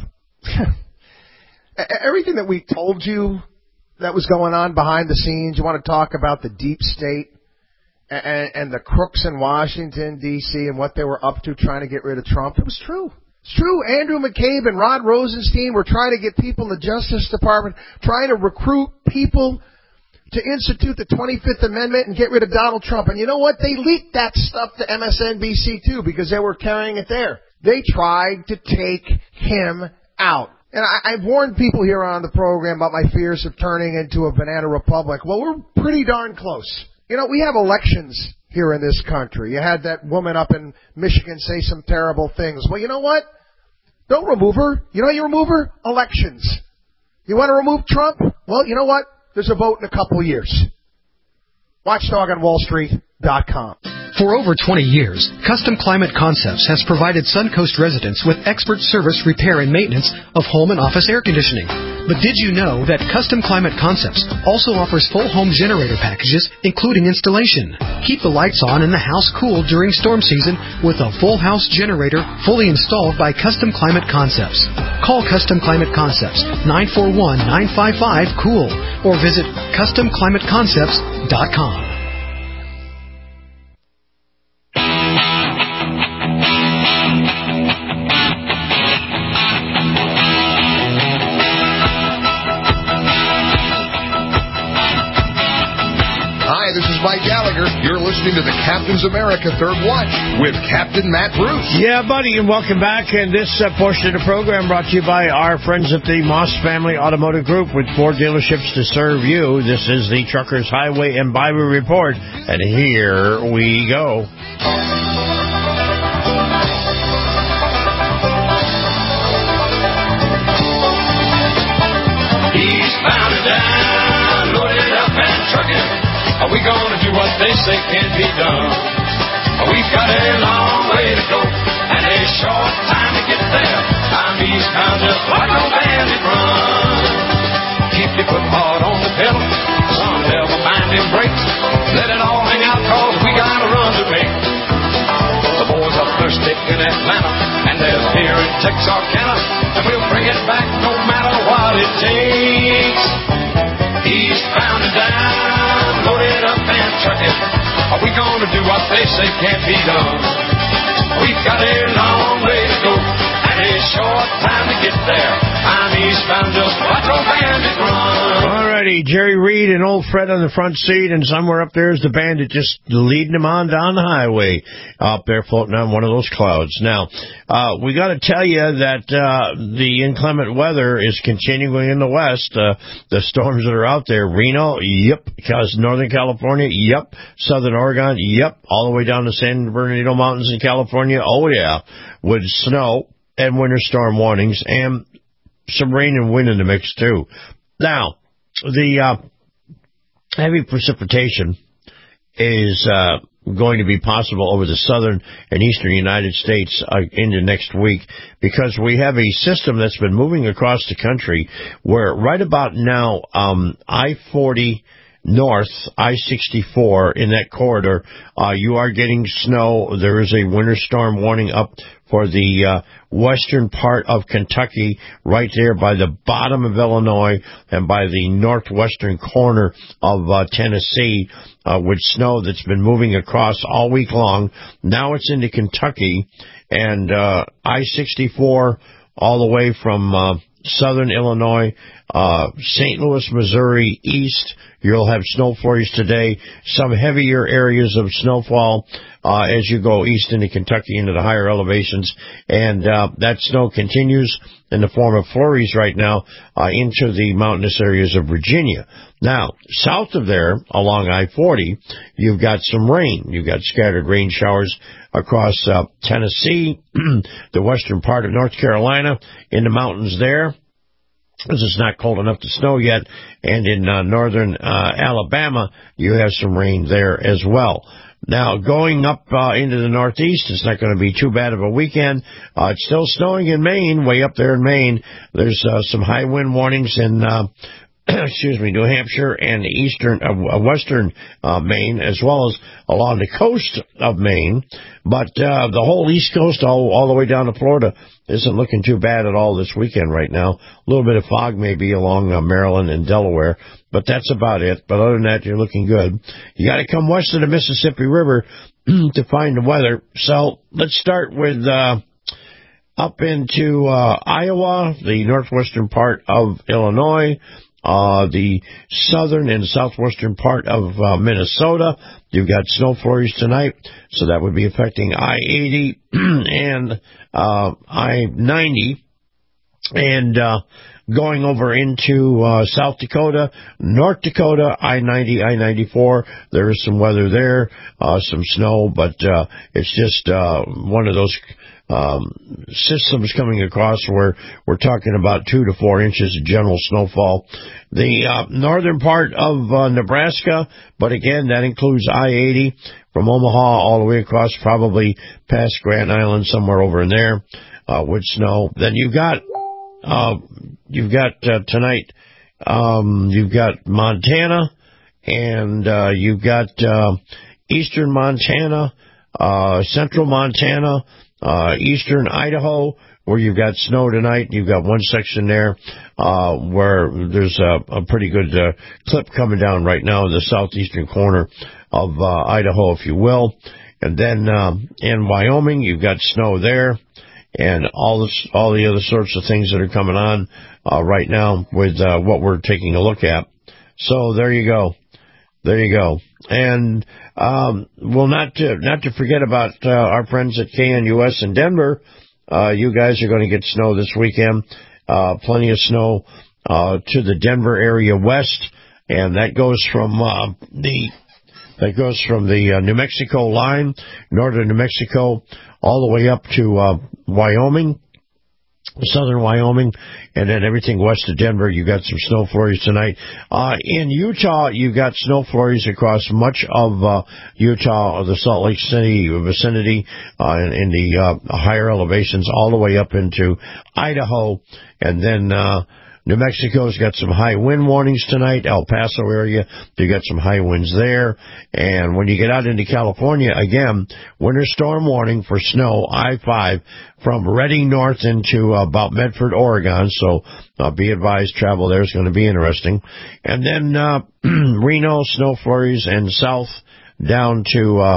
everything that we told you that was going on behind the scenes, you want to talk about the deep state and, and the crooks in Washington, D C, and what they were up to trying to get rid of Trump. It was true. It's true. Andrew McCabe and Rod Rosenstein were trying to get people in the Justice Department, trying to recruit people to institute the twenty-fifth Amendment and get rid of Donald Trump. And you know what? They leaked that stuff to M S N B C, too, because they were carrying it there. They tried to take him out. And I, I've warned people here on the program about my fears of turning into a banana republic. Well, we're pretty darn close. You know, we have elections here in this country. You had that woman up in Michigan say some terrible things. Well, you know what? Don't remove her. You know how you remove her? Elections. You want to remove Trump? Well, you know what? There's a vote in a couple of years. watchdog on wall street dot com. For over twenty years, Custom Climate Concepts has provided Suncoast residents with expert service, repair, and maintenance of home and office air conditioning. But did you know that Custom Climate Concepts also offers full home generator packages, including installation? Keep the lights on and the house cool during storm season with a full house generator fully installed by Custom Climate Concepts. Call Custom Climate Concepts nine four one, nine five five, COOL or visit custom climate concepts dot com. This is Mike Gallagher. You're listening to the Captain's America Third Watch with Captain Matt Bruce. Yeah, buddy, and welcome back. And this uh, portion of the program brought to you by our friends at the Moss Family Automotive Group with four dealerships to serve you. This is the Truckers Highway and Byway Report, and here we go. Eastbound and down, loaded up and trucking. Are we gonna do what they say can't be done? We've got a long way to go and a short time to get there. I'm eastbound just like a bandit run. Keep your foot hard on the pedal, son, never mind them brakes. Let it all hang out cause we got a run to make. The boys up there stick in Atlanta and they're here in Texarkana, and we'll bring it back no matter what it takes. Eastbound and down, loaded up and trucking. Are we gonna do what they say can't be done? We've got a long way to go and a short time to get there. I'm eastbound just like a bandit run. Alrighty, righty, Jerry Reed and old Fred on the front seat, and somewhere up there is the bandit just leading them on down the highway, up there floating on one of those clouds. Now, uh, we got to tell you that uh, the inclement weather is continuing in the west. Uh, the storms that are out there, Reno, yep, because Northern California, yep, Southern Oregon, yep, all the way down to San Bernardino Mountains in California, oh yeah, with snow and winter storm warnings and some rain and wind in the mix too. Now, the uh, heavy precipitation is uh, going to be possible over the southern and eastern United States uh, into next week because we have a system that's been moving across the country where right about now um, I forty north, I sixty-four in that corridor, uh, you are getting snow. There is a winter storm warning up for the uh, western part of Kentucky, right there by the bottom of Illinois and by the northwestern corner of uh, Tennessee, uh, with snow that's been moving across all week long. Now it's into Kentucky, and uh, I sixty-four all the way from uh, southern Illinois, uh, Saint Louis, Missouri, east. You'll have snow flurries today, some heavier areas of snowfall uh, as you go east into Kentucky into the higher elevations, and uh, that snow continues in the form of flurries right now uh, into the mountainous areas of Virginia. Now, south of there, along I forty, you've got some rain. You've got scattered rain showers across uh, Tennessee, the western part of North Carolina, in the mountains there, because it's not cold enough to snow yet, and in uh, northern uh, Alabama, you have some rain there as well. Now, going up uh, into the northeast, it's not going to be too bad of a weekend. Uh, it's still snowing in Maine, way up there in Maine. There's uh, some high wind warnings in uh, excuse me, New Hampshire and eastern, uh, western uh, Maine, as well as along the coast of Maine. But uh, the whole East Coast, all, all the way down to Florida, isn't looking too bad at all this weekend right now. A little bit of fog maybe along uh, Maryland and Delaware, but that's about it. But other than that, you're looking good. You got to come west of the Mississippi River to find the weather. So let's start with uh, up into uh, Iowa, the northwestern part of Illinois, Uh, the southern and southwestern part of uh, Minnesota. You've got snow flurries tonight, so that would be affecting I eighty and uh, I ninety. And uh, going over into uh, South Dakota, North Dakota, I ninety, I ninety-four, there is some weather there, uh, some snow, but uh, it's just uh, one of those Um, systems coming across where we're talking about two to four inches of general snowfall. The uh, northern part of uh, Nebraska, but again, that includes I eighty from Omaha all the way across, probably past Grand Island, somewhere over in there, uh, with snow. Then you've got, uh, you've got uh, tonight, um, you've got Montana, and uh, you've got uh, eastern Montana, uh, central Montana, Uh, eastern Idaho, where you've got snow tonight. You've got one section there uh, where there's a, a pretty good uh, clip coming down right now in the southeastern corner of uh, Idaho, if you will. And then um, in Wyoming, you've got snow there, and all this, all the other sorts of things that are coming on uh, right now with uh, what we're taking a look at. So there you go. There you go. And, um, well, not to, not to forget about, uh, our friends at K N U S in Denver. Uh, you guys are going to get snow this weekend. Uh, plenty of snow, uh, to the Denver area west. And that goes from, uh, the, that goes from the uh, New Mexico line, northern New Mexico, all the way up to, uh, Wyoming. Southern Wyoming, and then everything west of Denver, you got some snow flurries tonight. Uh, in Utah, you got snow flurries across much of uh, Utah, or the Salt Lake City vicinity, uh, in, in the uh, higher elevations, all the way up into Idaho, and then uh, New Mexico's got some high wind warnings tonight. El Paso area, you got some high winds there. And when you get out into California, again, winter storm warning for snow, I five, from Redding north into about Medford, Oregon. So uh, be advised, travel there is going to be interesting. And then uh, Reno, snow flurries, and south down to uh,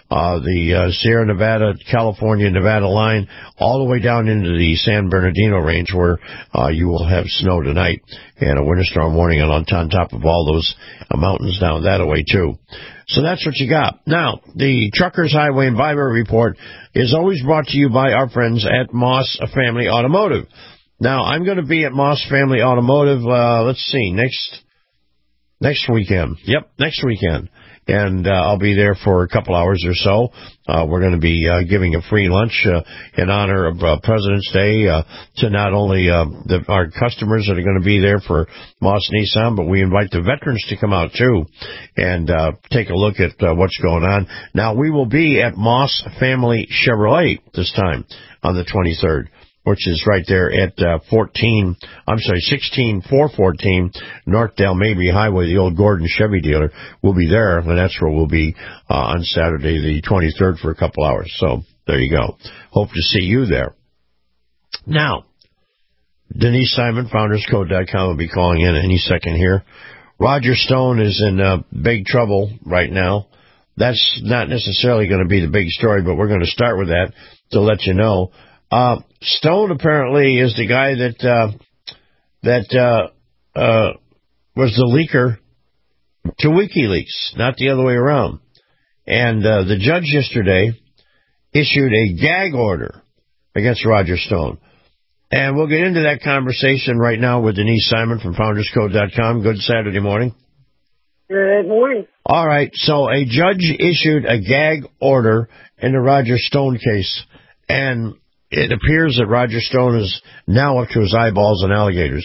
uh, the uh, Sierra Nevada, California, Nevada line, all the way down into the San Bernardino range where uh, you will have snow tonight and a winter storm warning on, on top of all those uh, mountains down that way, too. So that's what you got. Now, the Truckers Highway and Byway Report is always brought to you by our friends at Moss Family Automotive. Now, I'm going to be at Moss Family Automotive, uh, let's see, next next weekend. Yep, next weekend. And uh, I'll be there for a couple hours or so. Uh, we're going to be uh, giving a free lunch uh, in honor of uh, President's Day uh, to not only uh, the, our customers that are going to be there for Moss Nissan, but we invite the veterans to come out, too, and uh, take a look at uh, what's going on. Now, we will be at Moss Family Chevrolet this time on the twenty-third. Which is right there at uh, fourteen, I'm sorry, sixteen four fourteen North Dale Mabry Highway, the old Gordon Chevy dealer. We'll be there, and that's where we'll be uh, on Saturday the twenty-third for a couple hours. So there you go. Hope to see you there. Now, Denise Simon, founders code dot com, will be calling in any second here. Roger Stone is in uh, big trouble right now. That's not necessarily going to be the big story, but we're going to start with that to let you know. Uh, Stone apparently is the guy that, uh, that, uh, uh, was the leaker to WikiLeaks, not the other way around. And, uh, the judge yesterday issued a gag order against Roger Stone. And we'll get into that conversation right now with Denise Simon from founders code dot com. Good Saturday morning. Good morning. All right. So a judge issued a gag order in the Roger Stone case. And it appears that Roger Stone is now up to his eyeballs in alligators.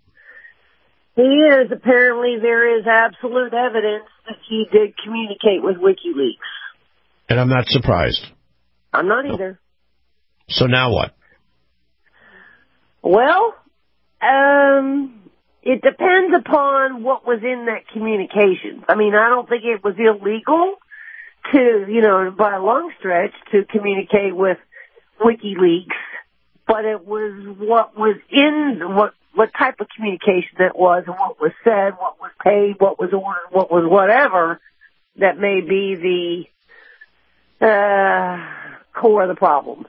He is. Apparently there is absolute evidence that he did communicate with WikiLeaks. And I'm not surprised. I'm not either. So now what? Well, um, it depends upon what was in that communication. I mean, I don't think it was illegal to, you know, by a long stretch, to communicate with WikiLeaks, but it was what was in, what what type of communication that was, and what was said, what was paid, what was ordered, what was whatever, that may be the uh, core of the problem.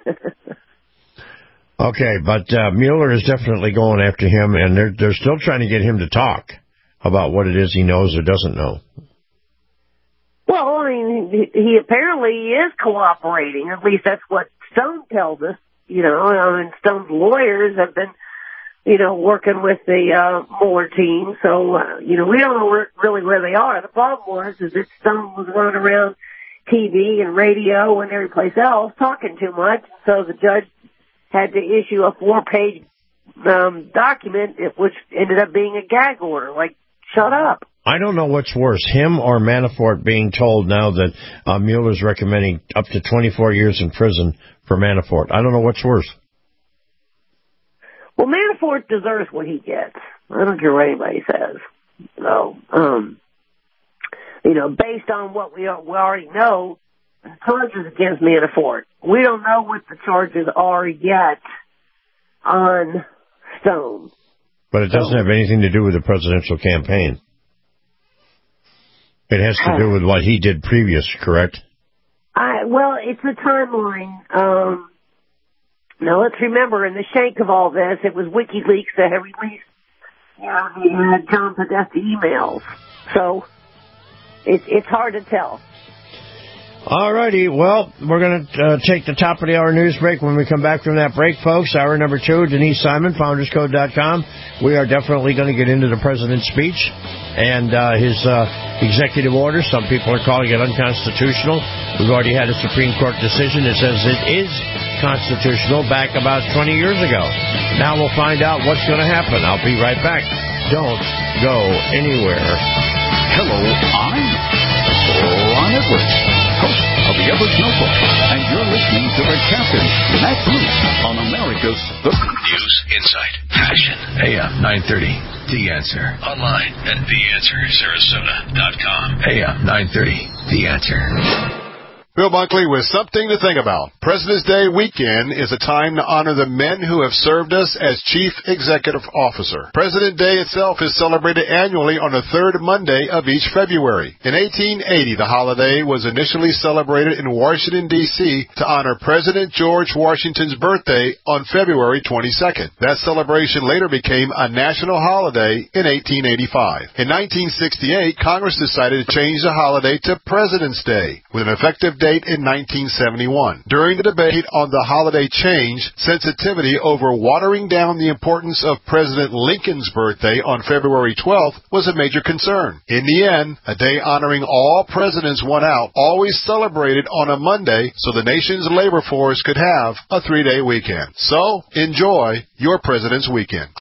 Okay, but uh, Mueller is definitely going after him, and they're, they're still trying to get him to talk about what it is he knows or doesn't know. Well, I mean, he, he apparently is cooperating. At least that's what Stone tells us. You know, I mean, Stone's lawyers have been, you know, working with the uh, Mueller team. So, uh, you know, we don't know where, really where they are. The problem was is that Stone was running around T V and radio and every place else talking too much. So the judge had to issue a four-page um, document, which ended up being a gag order. Like, shut up. I don't know what's worse, him or Manafort being told now that uh, Mueller's recommending up to twenty-four years in prison for Manafort. I don't know what's worse. Well, Manafort deserves what he gets. I don't care what anybody says. So, um, you know, based on what we, we already know, charges against Manafort. We don't know what the charges are yet on Stone. But it doesn't have anything to do with the presidential campaign. It has to do with what he did previous, correct? I, well, it's a timeline. Um, now, let's remember, in the shank of all this, it was WikiLeaks that had released, you know, the uh, John Podesta emails. So, it, it's hard to tell. All righty. Well, we're going to uh, take the top of the hour news break. When we come back from that break, folks, hour number two, Denise Simon, founders code dot com. We are definitely going to get into the president's speech and uh, his uh, executive order. Some people are calling it unconstitutional. We've already had a Supreme Court decision that says it is constitutional back about twenty years ago. Now we'll find out what's going to happen. I'll be right back. Don't go anywhere. Hello, I'm Ron Edwards, host of the Edwards Notebook, and you're listening to the Captain, Matt Bruce, on America's News, Insight, Passion, A M nine thirty. The Answer. Online at the answer sarasota dot com. A M nine thirty. The Answer. Bill Bunkley with something to think about. President's Day weekend is a time to honor the men who have served us as Chief Executive Officer. President Day itself is celebrated annually on the third Monday of each February. In eighteen eighty, the holiday was initially celebrated in Washington, D C to honor President George Washington's birthday on February twenty-second. That celebration later became a national holiday in eighteen eighty-five. In nineteen sixty-eight, Congress decided to change the holiday to President's Day, with an effective date in nineteen seventy-one. During the debate on the holiday change, sensitivity over watering down the importance of President Lincoln's birthday on February twelfth was a major concern. In the end, a day honoring all presidents won out, always celebrated on a Monday so the nation's labor force could have a three-day weekend. So, enjoy your President's Weekend.